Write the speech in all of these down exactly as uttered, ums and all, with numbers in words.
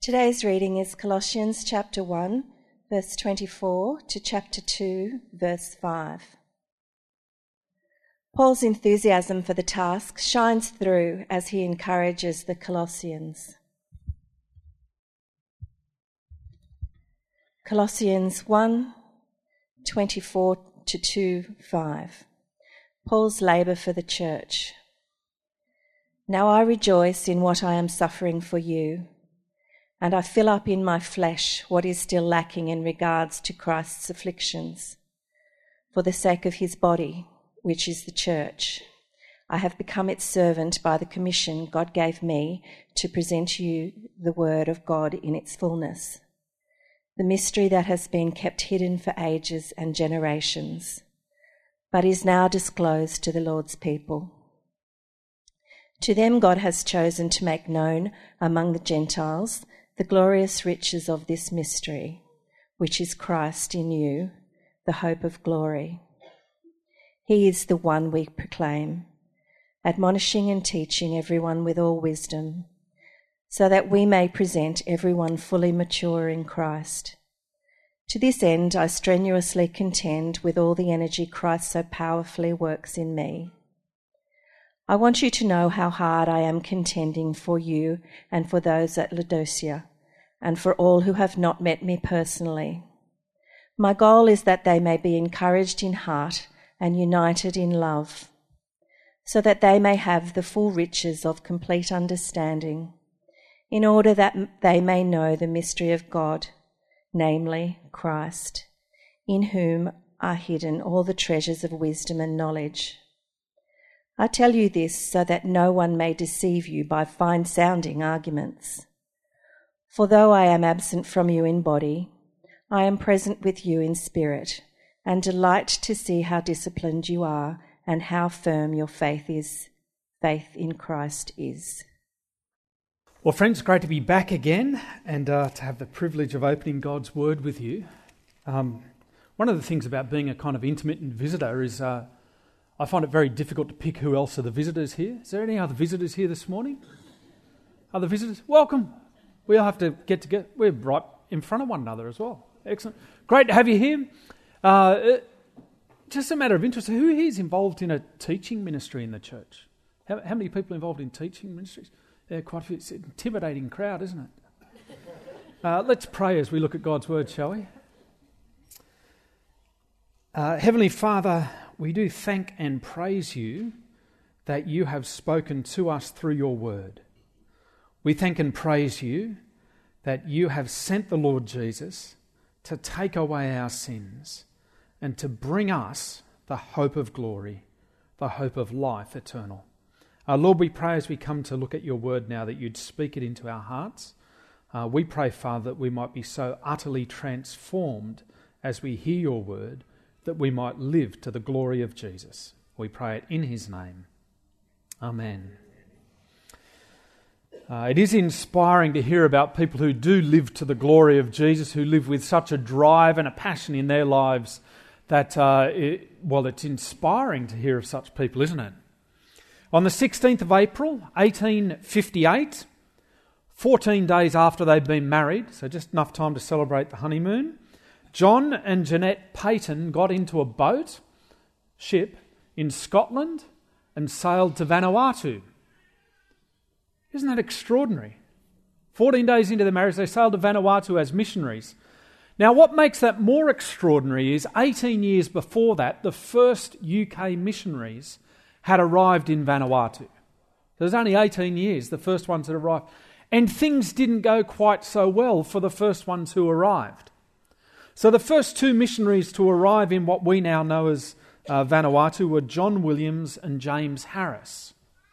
Today's reading is Colossians chapter one, verse twenty-four to chapter two, verse five. Paul's enthusiasm for the task shines through as he encourages the Colossians. Colossians one, twenty-four to two, five. Paul's labour for the church. Now I rejoice in what I am suffering for you, and I fill up in my flesh what is still lacking in regards to Christ's afflictions, for the sake of his body, which is the church. I have become its servant by the commission God gave me to present you the word of God in its fullness, the mystery that has been kept hidden for ages and generations, but is now disclosed to the Lord's people. To them God has chosen to make known among the Gentiles the glorious riches of this mystery, which is Christ in you, the hope of glory. He is the one we proclaim, admonishing and teaching everyone with all wisdom, so that we may present everyone fully mature in Christ. To this end I strenuously contend with all the energy Christ so powerfully works in me. I want you to know how hard I am contending for you and for those at Laodicea, and for all who have not met me personally. My goal is that they may be encouraged in heart and united in love, so that they may have the full riches of complete understanding, in order that they may know the mystery of God, namely Christ, in whom are hidden all the treasures of wisdom and knowledge. I tell you this so that no one may deceive you by fine-sounding arguments. For though I am absent from you in body, I am present with you in spirit, and delight to see how disciplined you are and how firm your faith is, faith in Christ is. Well, friends, great to be back again and uh, to have the privilege of opening God's Word with you. Um, one of the things about being a kind of intermittent visitor is uh, I find it very difficult to pick who else are the visitors here. Is there any other visitors here this morning? Other visitors? Welcome. We all have to get together. We're right in front of one another as well. Excellent. Great to have you here. Uh, just a matter of interest, who here is involved in a teaching ministry in the church? How, how many people are involved in teaching ministries? Yeah, quite a few. It's an intimidating crowd, isn't it? Uh, let's pray as we look at God's Word, shall we? Uh, Heavenly Father, we do thank and praise you that you have spoken to us through your word. We thank and praise you that you have sent the Lord Jesus to take away our sins and to bring us the hope of glory, the hope of life eternal. Uh, Lord, we pray as we come to look at your word now that you'd speak it into our hearts. Uh, we pray, Father, that we might be so utterly transformed as we hear your word that we might live to the glory of Jesus. We pray it in his name. Amen. Uh, it is inspiring to hear about people who do live to the glory of Jesus, who live with such a drive and a passion in their lives that, uh, it, well, it's inspiring to hear of such people, isn't it? On the sixteenth of April, eighteen fifty-eight, fourteen days after they'd been married, so just enough time to celebrate the honeymoon, John and Jeanette Payton got into a boat, ship, in Scotland and sailed to Vanuatu. Isn't that extraordinary? fourteen days into their marriage, they sailed to Vanuatu as missionaries. Now, what makes that more extraordinary is eighteen years before that, the first U K missionaries had arrived in Vanuatu. So it was only eighteen years, the first ones had arrived. And things didn't go quite so well for the first ones who arrived. So the first two missionaries to arrive in what we now know as uh, Vanuatu were John Williams and James Harris.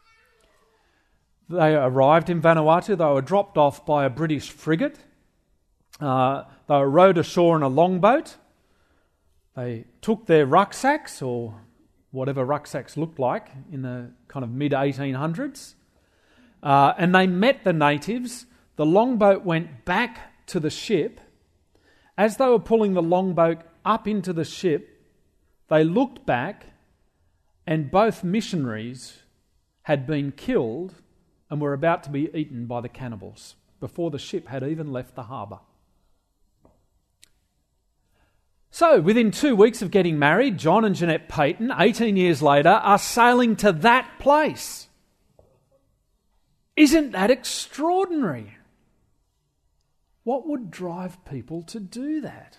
They arrived in Vanuatu. They were dropped off by a British frigate. Uh, they were rowed ashore in a longboat. They took their rucksacks, or whatever rucksacks looked like in the kind of mid eighteen hundreds, uh, and they met the natives. The longboat went back to the ship. As they were pulling the longboat up into the ship, they looked back and both missionaries had been killed and were about to be eaten by the cannibals. before the ship had even left the harbour. So, within two weeks of getting married, John and Jeanette Payton, eighteen years later, are sailing to that place. Isn't that extraordinary? What would drive people to do that?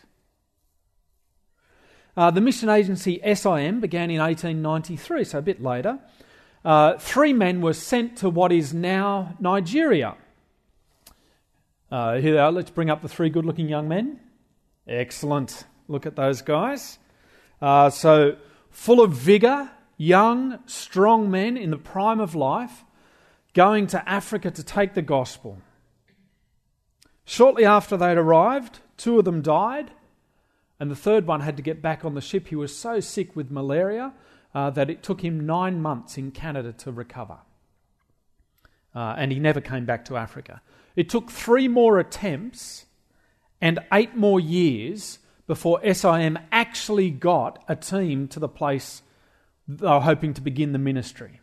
Uh, the mission agency S I M began in eighteen ninety-three, so a bit later. Uh, three men were sent to what is now Nigeria. Uh, here they are. Let's bring up the three good-looking young men. Excellent. Look at those guys. Uh, so, full of vigour, young, strong men in the prime of life, going to Africa to take the gospel. Shortly after they'd arrived, two of them died, and the third one had to get back on the ship. He was so sick with malaria uh, that it took him nine months in Canada to recover. Uh, and he never came back to Africa. It took three more attempts and eight more years before S I M actually got a team to the place they were hoping to begin the ministry.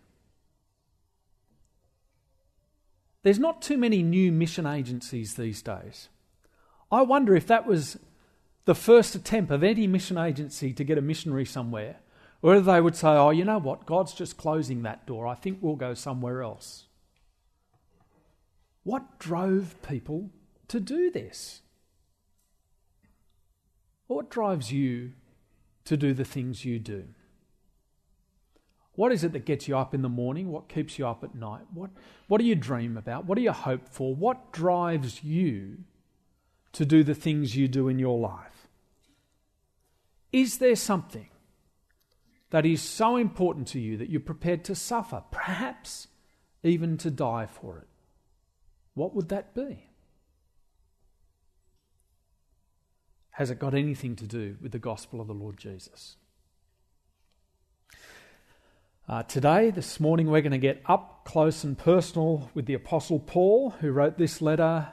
There's not too many new mission agencies these days. I wonder if that was the first attempt of any mission agency to get a missionary somewhere, or whether they would say, oh, you know what, God's just closing that door. I think we'll go somewhere else. What drove people to do this? What drives you to do the things you do? What is it that gets you up in the morning? What keeps you up at night? What, what do you dream about? What do you hope for? What drives you to do the things you do in your life? Is there something that is so important to you that you're prepared to suffer, perhaps even to die for it? What would that be? Has it got anything to do with the gospel of the Lord Jesus? Uh, today, this morning, we're going to get up close and personal with the Apostle Paul, who wrote this letter,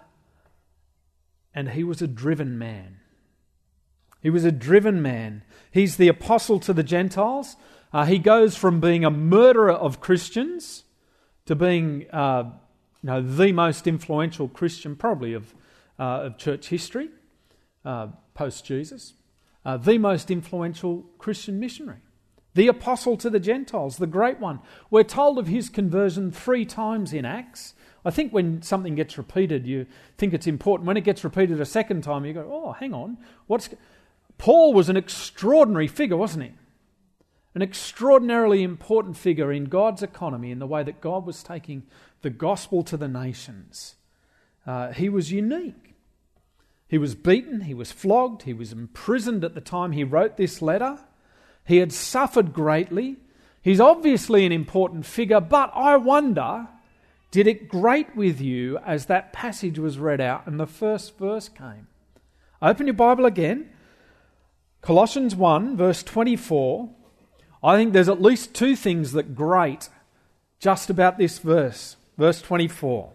and he was a driven man. He was a driven man. He's the apostle to the Gentiles. Uh, he goes from being a murderer of Christians to being uh, you know, the most influential Christian probably of, uh, of church history, uh, post-Jesus, uh, the most influential Christian missionary. The apostle to the Gentiles, the great one. We're told of his conversion three times in Acts. I think when something gets repeated, you think it's important. When it gets repeated a second time, you go, oh, hang on. What's... Paul was an extraordinary figure, wasn't he? An extraordinarily important figure in God's economy in the way that God was taking the gospel to the nations. Uh, he was unique. He was beaten, he was flogged, he was imprisoned at the time he wrote this letter. He had suffered greatly. He's obviously an important figure, but I wonder, did it grate with you as that passage was read out and the first verse came? Open your Bible again. Colossians one, verse twenty-four. I think there's at least two things that grate just about this verse. Verse twenty-four.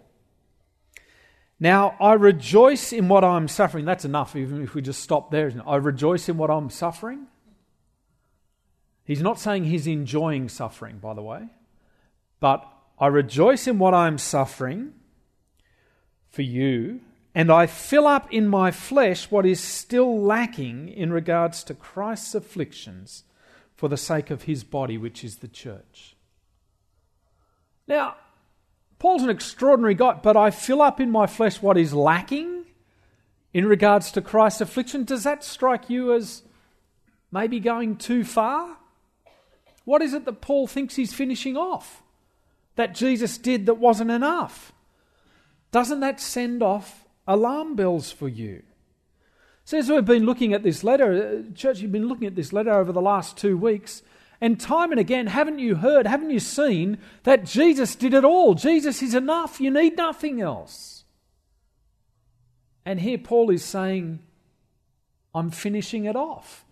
Now, I rejoice in what I'm suffering. That's enough, even if we just stop there, isn't it? I rejoice in what I'm suffering. He's not saying he's enjoying suffering, by the way. But I rejoice in what I'm suffering for you, and I fill up in my flesh what is still lacking in regards to Christ's afflictions for the sake of his body, which is the church. Now, Paul's an extraordinary guy, but I fill up in my flesh what is lacking in regards to Christ's affliction. Does that strike you as maybe going too far? What is it that Paul thinks he's finishing off that Jesus did that wasn't enough? Doesn't that send off alarm bells for you? So as we've been looking at this letter, church, you've been looking at this letter over the last two weeks, and time and again, haven't you heard, haven't you seen that Jesus did it all? Jesus is enough. You need nothing else. And here Paul is saying, I'm finishing it off.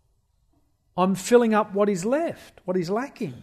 I'm filling up what is left, what is lacking.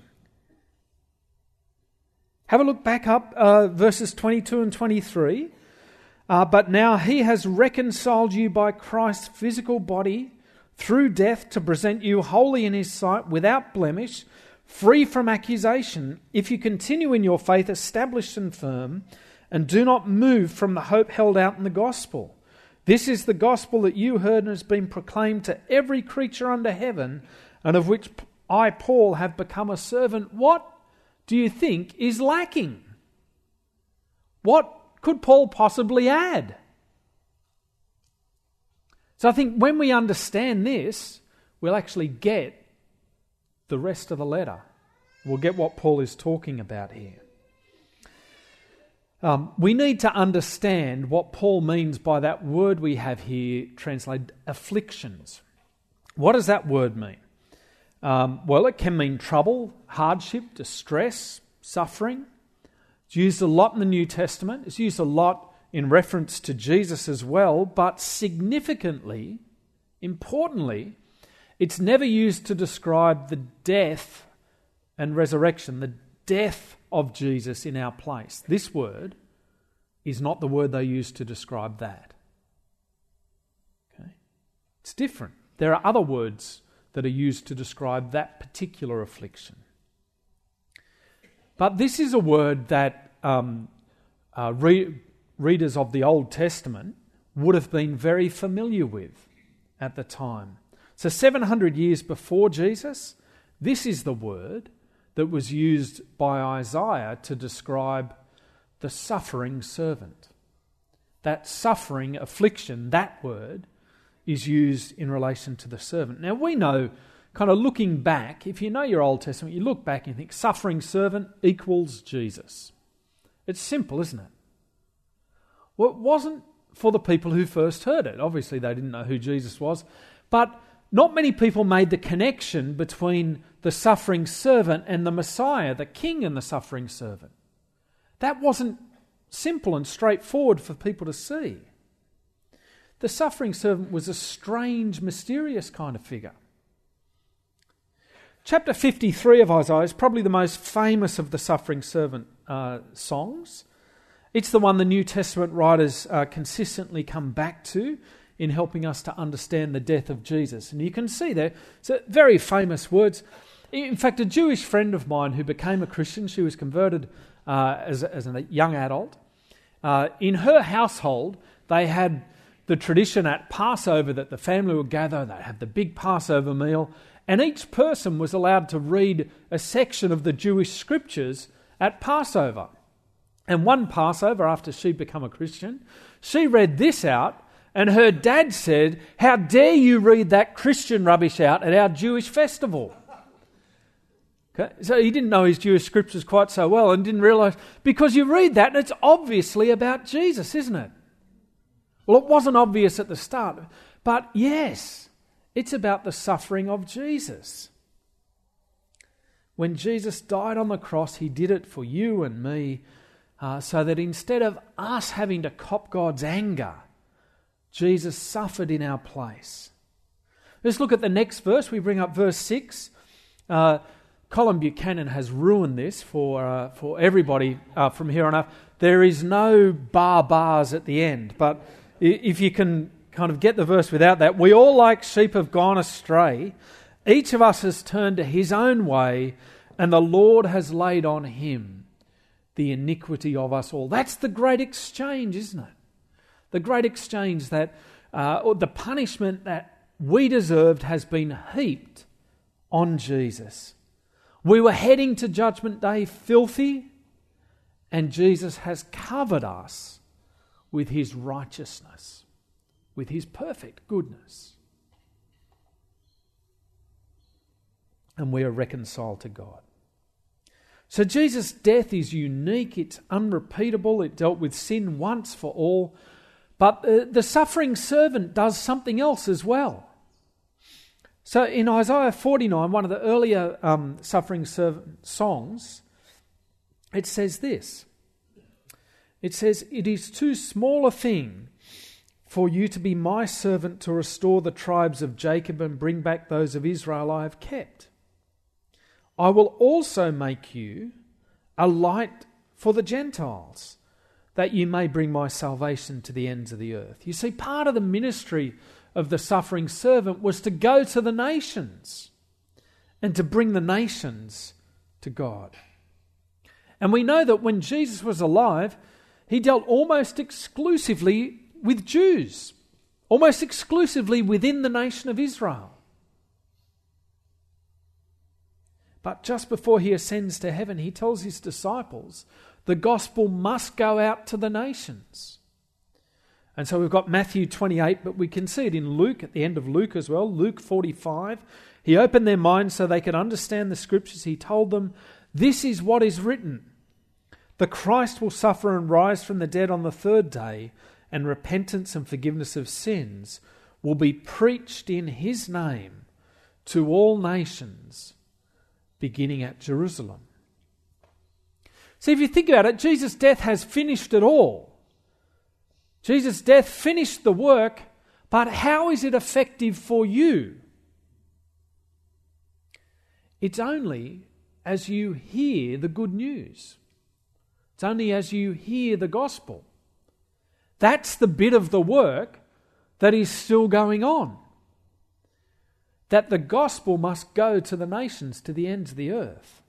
Have a look back up, uh, verses twenty-two and twenty-three. Uh, but now he has reconciled you by Christ's physical body through death to present you holy in his sight, without blemish, free from accusation, if you continue in your faith, established and firm, and do not move from the hope held out in the gospel. This is the gospel that you heard and has been proclaimed to every creature under heaven, and of which I, Paul, have become a servant. What do you think is lacking? What could Paul possibly add? So I think when we understand this, we'll actually get the rest of the letter. We'll get what Paul is talking about here. Um, we need to understand what Paul means by that word we have here translated afflictions. What does that word mean? Um, well, it can mean trouble, hardship, distress, suffering. It's used a lot in the New Testament. It's used a lot in reference to Jesus as well, but significantly, importantly, it's never used to describe the death and resurrection, the death of Jesus in our place. This word is not the word they use to describe that. Okay? It's different. There are other words that are used to describe that particular affliction. But this is a word that um, uh, re- readers of the Old Testament would have been very familiar with at the time. So seven hundred years before Jesus, this is the word that was used by Isaiah to describe the suffering servant. That suffering, affliction, that word is used in relation to the servant. Now we know, kind of looking back, if you know your Old Testament, you look back and think suffering servant equals Jesus. It's simple, isn't it? Well, it wasn't for the people who first heard it. Obviously they didn't know who Jesus was, but not many people made the connection between the suffering servant and the Messiah, the king and the suffering servant. That wasn't simple and straightforward for people to see. The suffering servant was a strange, mysterious kind of figure. Chapter fifty-three of Isaiah is probably the most famous of the suffering servant uh, songs. It's the one the New Testament writers uh, consistently come back to in helping us to understand the death of Jesus. And you can see there, it's a very famous words. In fact, a Jewish friend of mine who became a Christian, she was converted uh, as, as a young adult. Uh, in her household, they had the tradition at Passover that the family would gather, they'd have the big Passover meal, and each person was allowed to read a section of the Jewish scriptures at Passover. And one Passover, after she'd become a Christian, she read this out, and her dad said, "How dare you read that Christian rubbish out at our Jewish festival?" Okay? So he didn't know his Jewish scriptures quite so well and didn't realise, because you read that and it's obviously about Jesus, isn't it? Well, it wasn't obvious at the start, but yes, it's about the suffering of Jesus. When Jesus died on the cross, he did it for you and me, uh, so that instead of us having to cop God's anger, Jesus suffered in our place. Let's look at the next verse. We bring up verse six. Uh, Colin Buchanan has ruined this for uh, for everybody uh, from here on up. There is no bar bars at the end, but if you can kind of get the verse without that. We all like sheep have gone astray. Each of us has turned to his own way, and the Lord has laid on him the iniquity of us all. That's the great exchange, isn't it? The great exchange that, uh, or the punishment that we deserved has been heaped on Jesus. We were heading to Judgment Day filthy, and Jesus has covered us with his righteousness, with his perfect goodness. And we are reconciled to God. So Jesus' death is unique, it's unrepeatable, it dealt with sin once for all. But uh, the suffering servant does something else as well. So in Isaiah forty-nine, one of the earlier um, suffering servant songs, it says this. It says, "It is too small a thing for you to be my servant to restore the tribes of Jacob and bring back those of Israel I have kept. I will also make you a light for the Gentiles, that you may bring my salvation to the ends of the earth." You see, part of the ministry of the suffering servant was to go to the nations and to bring the nations to God. And we know that when Jesus was alive, he dealt almost exclusively with Jews, almost exclusively within the nation of Israel. But just before he ascends to heaven, he tells his disciples the gospel must go out to the nations. And so we've got Matthew twenty-eight, but we can see it in Luke, at the end of Luke as well, Luke forty-five. He opened their minds so they could understand the scriptures. He told them, "This is what is written. The Christ will suffer and rise from the dead on the third day, and repentance and forgiveness of sins will be preached in his name to all nations, beginning at Jerusalem." See, if you think about it, Jesus' death has finished it all. Jesus' death finished the work, but how is it effective for you? It's only as you hear the good news. It's only as you hear the gospel. That's the bit of the work that is still going on. That the gospel must go to the nations, to the ends of the earth.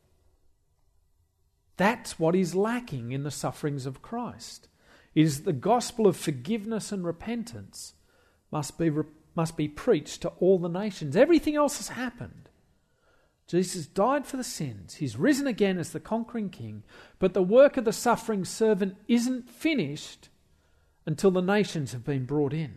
That's what is lacking in the sufferings of Christ. It is the gospel of forgiveness and repentance must be, must be preached to all the nations. Everything else has happened. Jesus died for the sins. He's risen again as the conquering king. But the work of the suffering servant isn't finished until the nations have been brought in.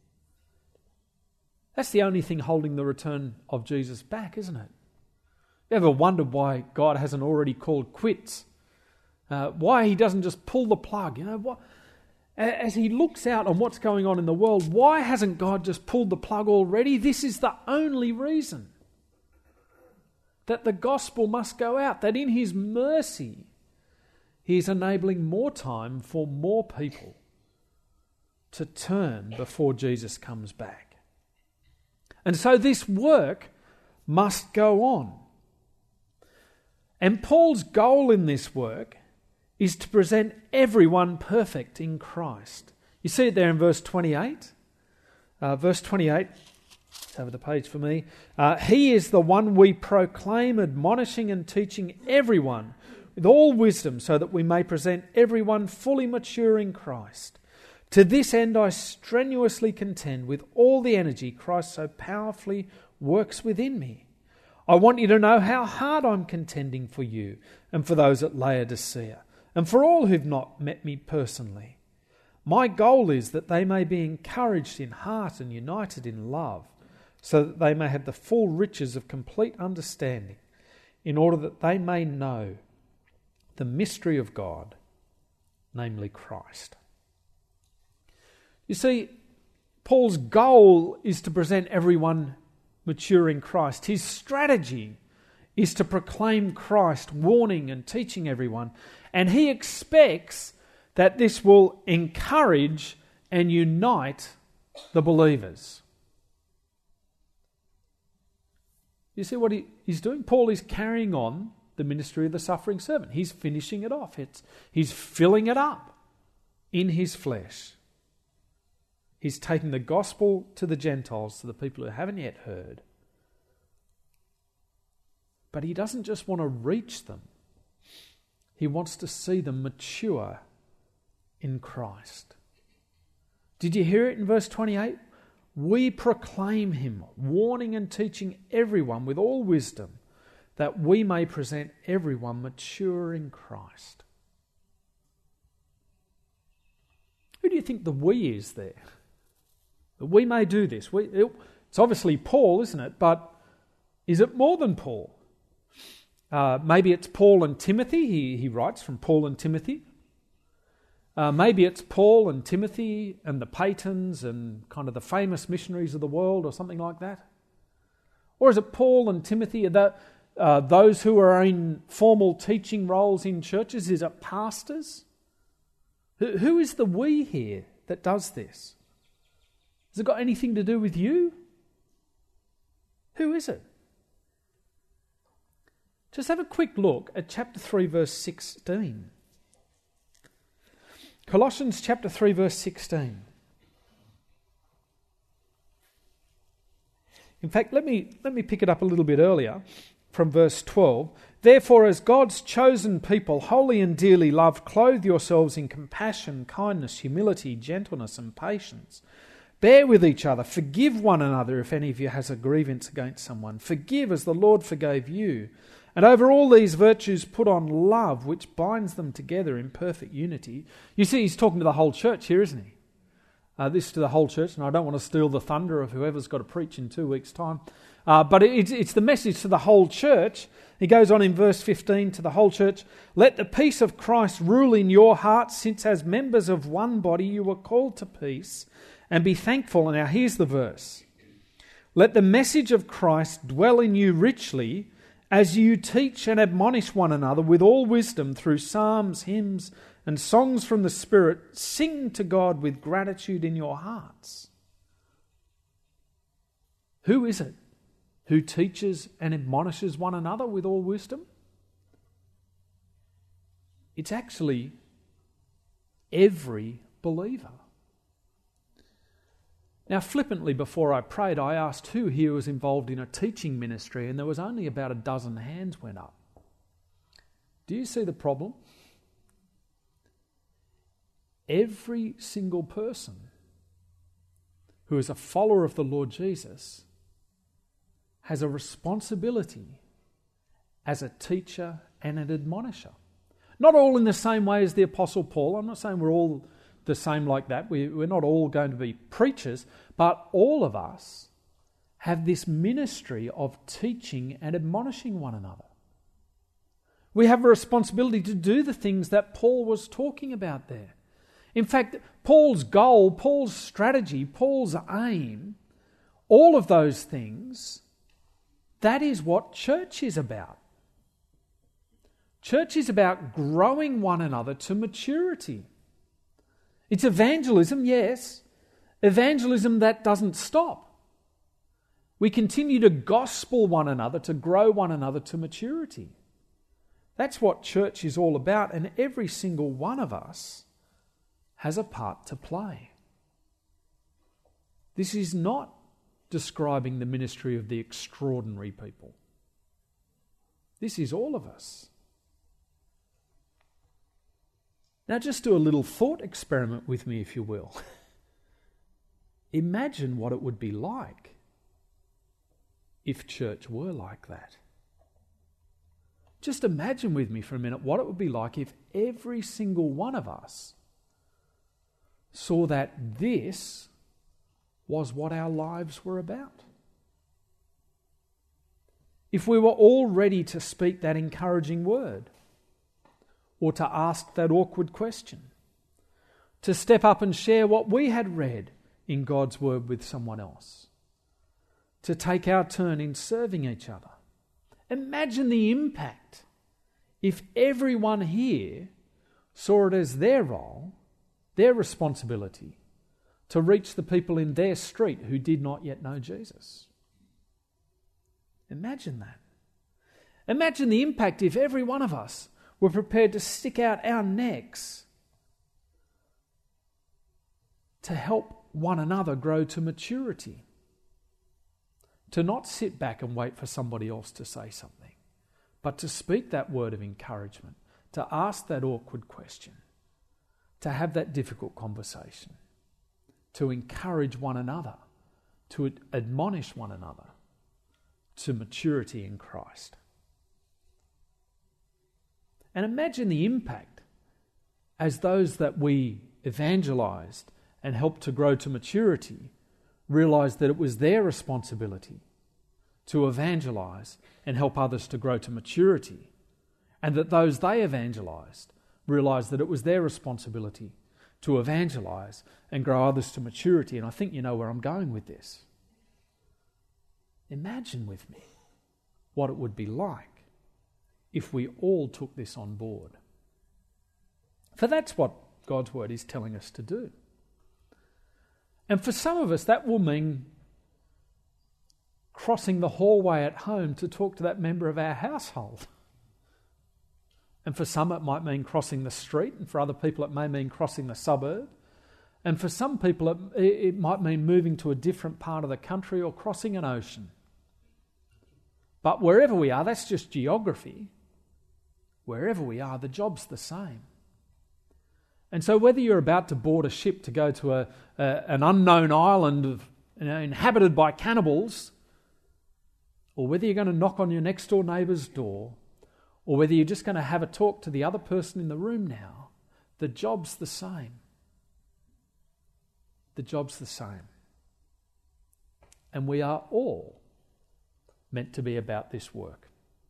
That's the only thing holding the return of Jesus back, isn't it? You ever wondered why God hasn't already called quits? Uh, why he doesn't just pull the plug? You know, what, as he looks out on what's going on in the world, why hasn't God just pulled the plug already? This is the only reason. That the gospel must go out, that in his mercy he is enabling more time for more people to turn before Jesus comes back. And so this work must go on. And Paul's goal in this work is to present everyone perfect in Christ. You see it there in verse twenty-eight. Uh, verse twenty-eight, let's have the page for me. Uh, he is the one we proclaim, admonishing and teaching everyone with all wisdom, so that we may present everyone fully mature in Christ. To this end I strenuously contend with all the energy Christ so powerfully works within me. I want you to know how hard I'm contending for you and for those at Laodicea, and for all who've not met me personally. My goal is that they may be encouraged in heart and united in love, so that they may have the full riches of complete understanding, in order that they may know the mystery of God, namely Christ. You see, Paul's goal is to present everyone mature in Christ. His strategy is to proclaim Christ, warning and teaching everyone. And he expects that this will encourage and unite the believers. You see what he, he's doing? Paul is carrying on the ministry of the suffering servant. He's finishing it off. It's, he's filling it up in his flesh. He's taking the gospel to the Gentiles, to the people who haven't yet heard. But he doesn't just want to reach them. He wants to see them mature in Christ. Did you hear it in verse twenty-eight? We proclaim him, warning and teaching everyone with all wisdom, that we may present everyone mature in Christ. Who do you think the we is there? We may do this. We, it, it's obviously Paul, isn't it? But is it more than Paul? Uh, maybe it's Paul and Timothy. He, he writes from Paul and Timothy. Uh, maybe it's Paul and Timothy and the Paytons and kind of the famous missionaries of the world or something like that. Or is it Paul and Timothy, the, uh, those who are in formal teaching roles in churches? Is it pastors? Who, who is the we here that does this? Has it got anything to do with you? Who is it? Just have a quick look at chapter three, verse sixteen. Colossians chapter three, verse sixteen. In fact, let me let me pick it up a little bit earlier from verse twelve. Therefore, as God's chosen people, holy and dearly loved, clothe yourselves in compassion, kindness, humility, gentleness and patience. Bear with each other. Forgive one another if any of you has a grievance against someone. Forgive as the Lord forgave you. And over all these virtues put on love, which binds them together in perfect unity. You see, he's talking to the whole church here, isn't he? Uh, this to the whole church, and I don't want to steal the thunder of whoever's got to preach in two weeks' time. Uh, but it's, it's the message to the whole church. He goes on in verse fifteen to the whole church. Let the peace of Christ rule in your hearts, since as members of one body you were called to peace, and be thankful. And now here's the verse. Let the message of Christ dwell in you richly, as you teach and admonish one another with all wisdom through psalms, hymns, and songs from the Spirit. Sing to God with gratitude in your hearts. Who is it who teaches and admonishes one another with all wisdom? It's actually every believer. Now, flippantly, before I prayed, I asked who here was involved in a teaching ministry, and there was only about a dozen hands went up. Do you see the problem? Every single person who is a follower of the Lord Jesus has a responsibility as a teacher and an admonisher. Not all in the same way as the Apostle Paul. I'm not saying we're all the same like that. We, we're not all going to be preachers, but all of us have this ministry of teaching and admonishing one another. We have a responsibility to do the things that Paul was talking about there. In fact, Paul's goal, Paul's strategy, Paul's aim, all of those things, that is what church is about. Church is about growing one another to maturity. It's evangelism, yes. Evangelism that doesn't stop. We continue to gospel one another, to grow one another to maturity. That's what church is all about, and every single one of us has a part to play. This is not describing the ministry of the extraordinary people. This is all of us. Now just do a little thought experiment with me, if you will. Imagine what it would be like if church were like that. Just imagine with me for a minute what it would be like if every single one of us saw that this was what our lives were about. If we were all ready to speak that encouraging word, or to ask that awkward question, to step up and share what we had read in God's word with someone else, to take our turn in serving each other. Imagine the impact if everyone here saw it as their role, their responsibility, to reach the people in their street who did not yet know Jesus. Imagine that. Imagine the impact if every one of us were prepared to stick out our necks to help one another grow to maturity. To not sit back and wait for somebody else to say something, but to speak that word of encouragement, to ask that awkward question, to have that difficult conversation, to encourage one another, to admonish one another to maturity in Christ. And imagine the impact as those that we evangelized and helped to grow to maturity realized that it was their responsibility to evangelize and help others to grow to maturity, and that those they evangelized realized that it was their responsibility to evangelize and grow others to maturity. And I think you know where I'm going with this. Imagine with me what it would be like if we all took this on board. For that's what God's word is telling us to do. And for some of us, that will mean crossing the hallway at home to talk to that member of our household. And for some, it might mean crossing the street, and for other people, it may mean crossing the suburb. And for some people, it, it might mean moving to a different part of the country or crossing an ocean. But wherever we are, that's just geography. Wherever we are, the job's the same. And so whether you're about to board a ship to go to a, a, an unknown island of, you know, inhabited by cannibals, or whether you're going to knock on your next door neighbour's door, or whether you're just going to have a talk to the other person in the room now, the job's the same. The job's the same. And we are all meant to be about this work.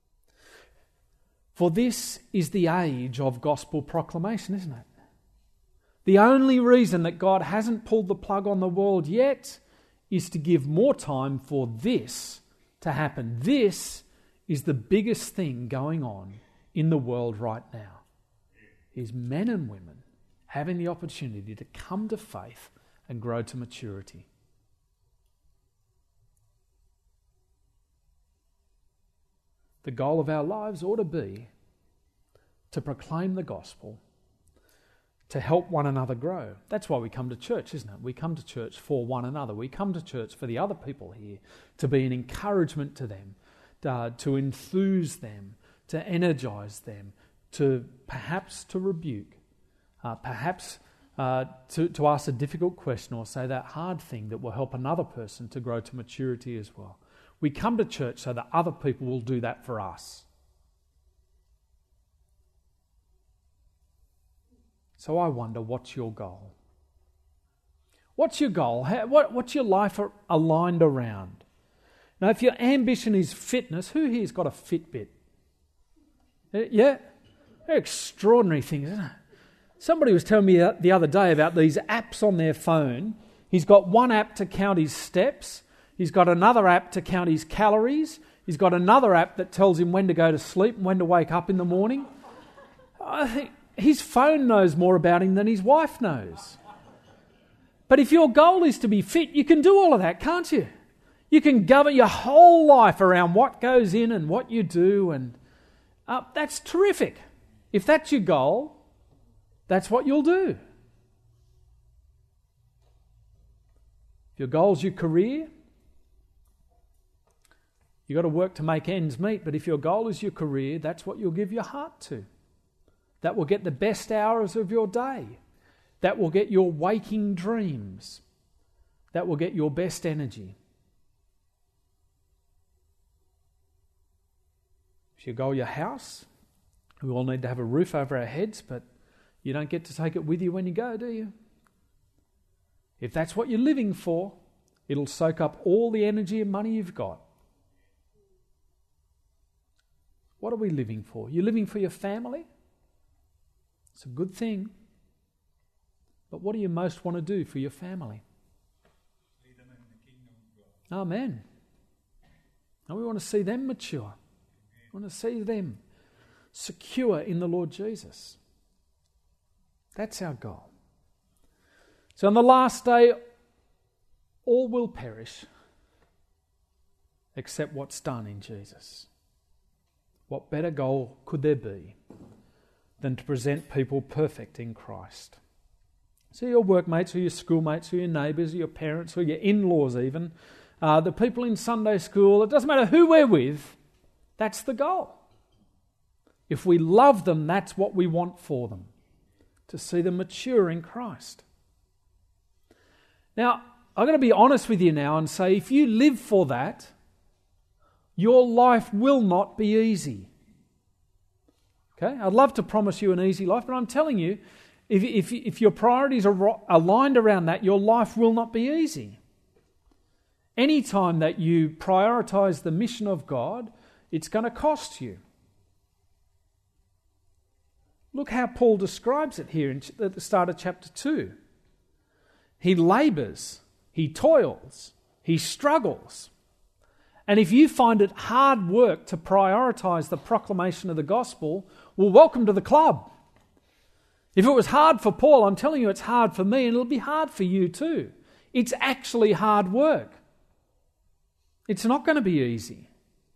For this is the age of gospel proclamation, isn't it? The only reason that God hasn't pulled the plug on the world yet is to give more time for this to happen. This is the biggest thing going on in the world right now, is men and women having the opportunity to come to faith and grow to maturity. The goal of our lives ought to be to proclaim the gospel, to help one another grow. That's why we come to church, isn't it? We come to church for one another. We come to church for the other people here, to be an encouragement to them, uh, to enthuse them, to energise them, to perhaps to rebuke, uh, perhaps uh, to, to ask a difficult question or say that hard thing that will help another person to grow to maturity as well. We come to church so that other people will do that for us. So I wonder, what's your goal? What's your goal? How, what, what's your life aligned around? Now, if your ambition is fitness, who here's got a Fitbit? Yeah? They're extraordinary things, isn't it? Somebody was telling me the other day about these apps on their phone. He's got one app to count his steps. He's got another app to count his calories. He's got another app that tells him when to go to sleep and when to wake up in the morning. I think his phone knows more about him than his wife knows. But if your goal is to be fit, you can do all of that, can't you? You can govern your whole life around what goes in and what you do, and uh, that's terrific. If that's your goal, that's what you'll do. If your goal's your career, you've got to work to make ends meet, but if your goal is your career, that's what you'll give your heart to. That will get the best hours of your day. That will get your waking dreams. That will get your best energy. If your goal your house, we all need to have a roof over our heads, but you don't get to take it with you when you go, do you? If that's what you're living for, it'll soak up all the energy and money you've got. What are we living for? You're living for your family? It's a good thing. But what do you most want to do for your family? Lead them in the kingdom of God. Amen. And we want to see them mature. We want to see them secure in the Lord Jesus. That's our goal. So on the last day, all will perish except what's done in Jesus. What better goal could there be than to present people perfect in Christ? So your workmates, or your schoolmates, or your neighbours, or your parents, or your in-laws even, uh, the people in Sunday school, it doesn't matter who we're with, that's the goal. If we love them, that's what we want for them, to see them mature in Christ. Now, I've got to be honest with you now and say, if you live for that, your life will not be easy. Okay? I'd love to promise you an easy life, but I'm telling you, if, if, if your priorities are aligned around that, your life will not be easy. Any time that you prioritise the mission of God, it's going to cost you. Look how Paul describes it here at the start of chapter two. He labours, he toils, he struggles. And if you find it hard work to prioritise the proclamation of the gospel, well, welcome to the club. If it was hard for Paul, I'm telling you it's hard for me, and it'll be hard for you too. It's actually hard work. It's not going to be easy.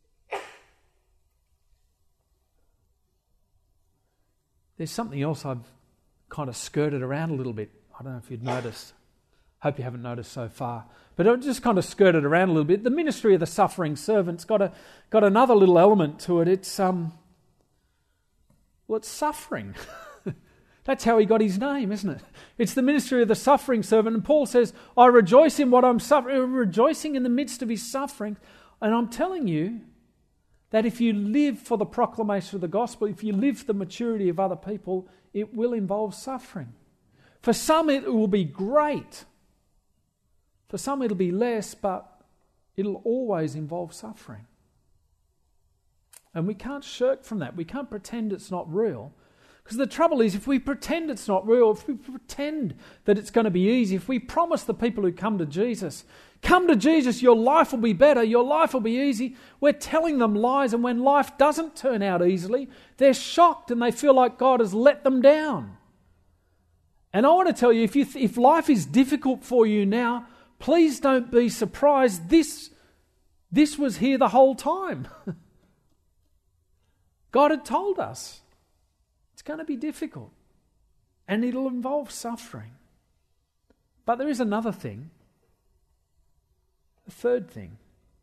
There's something else I've kind of skirted around a little bit. I don't know if you'd noticed. Hope you haven't noticed so far. But I've just kind of skirted around a little bit. The ministry of the suffering servant's got a got another little element to it. It's um Well, it's suffering. That's how he got his name, isn't it? It's the ministry of the suffering servant. And Paul says, I rejoice in what I'm suffering, rejoicing in the midst of his suffering. And I'm telling you that if you live for the proclamation of the gospel, if you live for the maturity of other people, it will involve suffering. For some it will be great. For some it'll be less, but it'll always involve suffering. And we can't shirk from that. We can't pretend it's not real. Because the trouble is, if we pretend it's not real, if we pretend that it's going to be easy, if we promise the people who come to Jesus, come to Jesus, your life will be better, your life will be easy, we're telling them lies, and when life doesn't turn out easily, they're shocked and they feel like God has let them down. And I want to tell you, if you th- if life is difficult for you now, please don't be surprised. This, this was here the whole time. God had told us. It's going to be difficult and it'll involve suffering. But there is another thing, a third thing.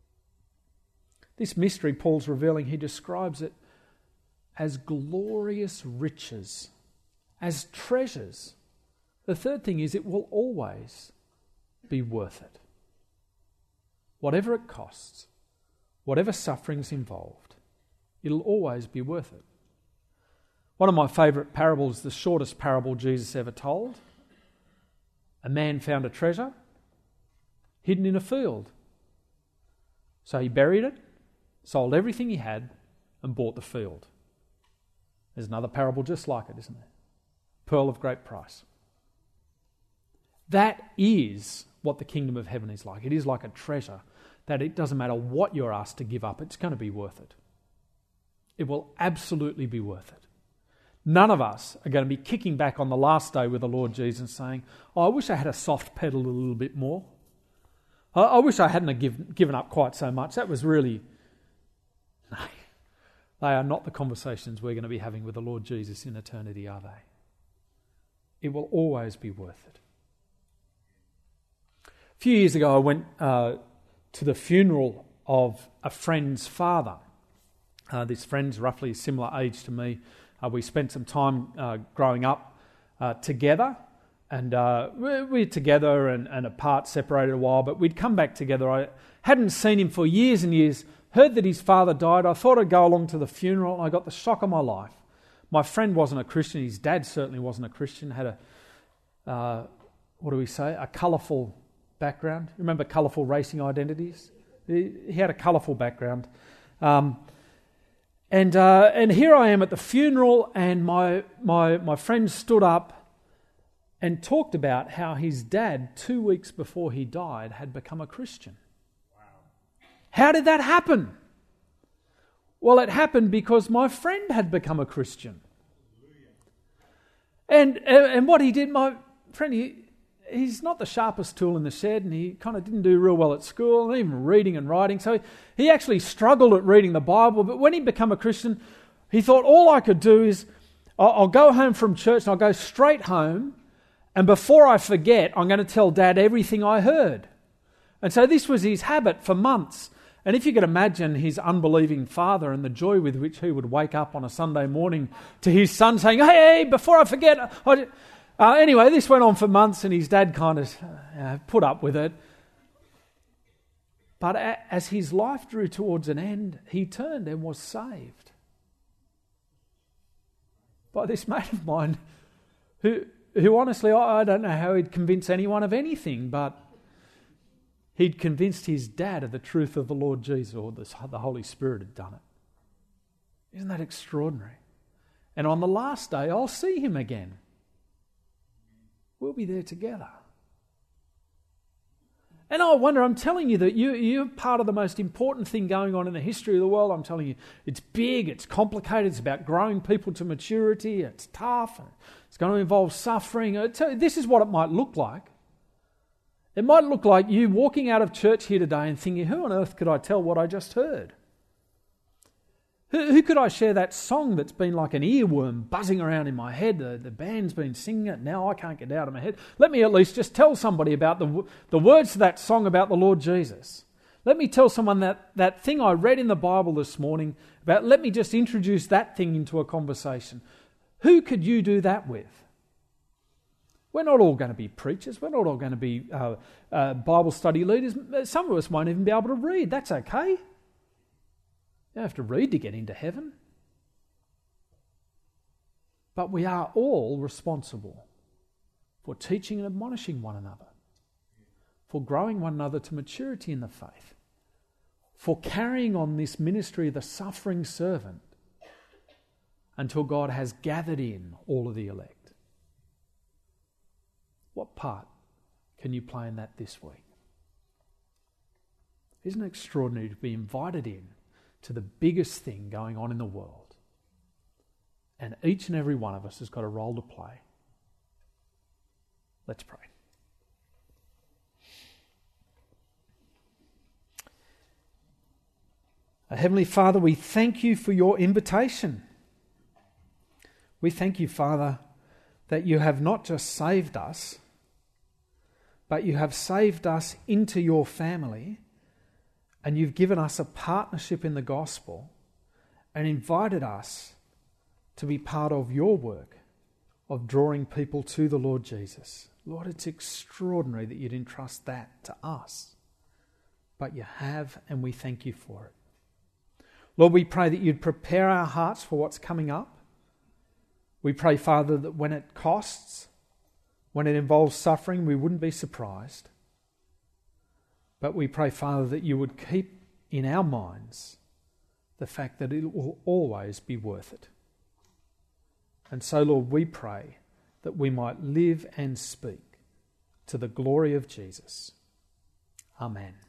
This mystery Paul's revealing, he describes it as glorious riches, as treasures. The third thing is it will always be worth it. Whatever it costs, whatever suffering's involved, it'll always be worth it. One of my favourite parables, the shortest parable Jesus ever told. A man found a treasure hidden in a field. So he buried it, sold everything he had, and bought the field. There's another parable just like it, isn't there? Pearl of great price. That is what the kingdom of heaven is like. It is like a treasure that it doesn't matter what you're asked to give up, it's going to be worth it. It will absolutely be worth it. None of us are going to be kicking back on the last day with the Lord Jesus saying, oh, I wish I had a soft pedal a little bit more. I, I wish I hadn't have give, given up quite so much. That was really... No, they are not the conversations we're going to be having with the Lord Jesus in eternity, are they? It will always be worth it. A few years ago I went uh, to the funeral of a friend's father. Uh, this friend's roughly a similar age to me. Uh, we spent some time uh, growing up uh, together, and uh, we were together and, and apart, separated a while, but we'd come back together. I hadn't seen him for years and years, heard that his father died. I thought I'd go along to the funeral, and I got the shock of my life. My friend wasn't a Christian, his dad certainly wasn't a Christian, had a, uh, what do we say, a colourful background. Remember colourful racing identities? He, he had a colourful background. Um And uh, and here I am at the funeral, and my my my friend stood up and talked about how his dad, two weeks before he died, had become a Christian. Wow. How did that happen? Well, it happened because my friend had become a Christian. And and what he did, my friend, he, he's not the sharpest tool in the shed, and he kind of didn't do real well at school, and even reading and writing. So he actually struggled at reading the Bible. But when he became a Christian, he thought, all I could do is I'll, I'll go home from church and I'll go straight home, and before I forget, I'm going to tell Dad everything I heard. And so this was his habit for months. And if you could imagine his unbelieving father and the joy with which he would wake up on a Sunday morning to his son saying, hey, hey, before I forget... I Uh, anyway, this went on for months, and his dad kind of uh, put up with it. But a- as his life drew towards an end, he turned and was saved by this mate of mine who, who honestly, I, I don't know how he'd convince anyone of anything, but he'd convinced his dad of the truth of the Lord Jesus, or the, the Holy Spirit had done it. Isn't that extraordinary? And on the last day, I'll see him again. We'll be there together. And I wonder, I'm telling you that you, you're part of the most important thing going on in the history of the world. I'm telling you, it's big, it's complicated, it's about growing people to maturity, it's tough, it's going to involve suffering. I tell you, this is what it might look like. It might look like you walking out of church here today and thinking, who on earth could I tell what I just heard? Who, who could I share that song that's been like an earworm buzzing around in my head? The, the band's been singing it, now I can't get it out of my head. Let me at least just tell somebody about the, the words to that song about the Lord Jesus. Let me tell someone that, that thing I read in the Bible this morning about, let me just introduce that thing into a conversation. Who could you do that with? We're not all going to be preachers. We're not all going to be uh, uh, Bible study leaders. Some of us won't even be able to read. That's okay. You don't have to read to get into heaven. But we are all responsible for teaching and admonishing one another, for growing one another to maturity in the faith, for carrying on this ministry of the suffering servant until God has gathered in all of the elect. What part can you play in that this week? Isn't it extraordinary to be invited in to the biggest thing going on in the world? And each and every one of us has got a role to play. Let's pray. Our Heavenly Father, we thank you for your invitation. We thank you, Father, that you have not just saved us, but you have saved us into your family, and you've given us a partnership in the gospel and invited us to be part of your work of drawing people to the Lord Jesus. Lord, it's extraordinary that you'd entrust that to us, but you have, and we thank you for it. Lord, we pray that you'd prepare our hearts for what's coming up. We pray, Father, that when it costs, when it involves suffering, we wouldn't be surprised. But we pray, Father, that you would keep in our minds the fact that it will always be worth it. And so, Lord, we pray that we might live and speak to the glory of Jesus. Amen.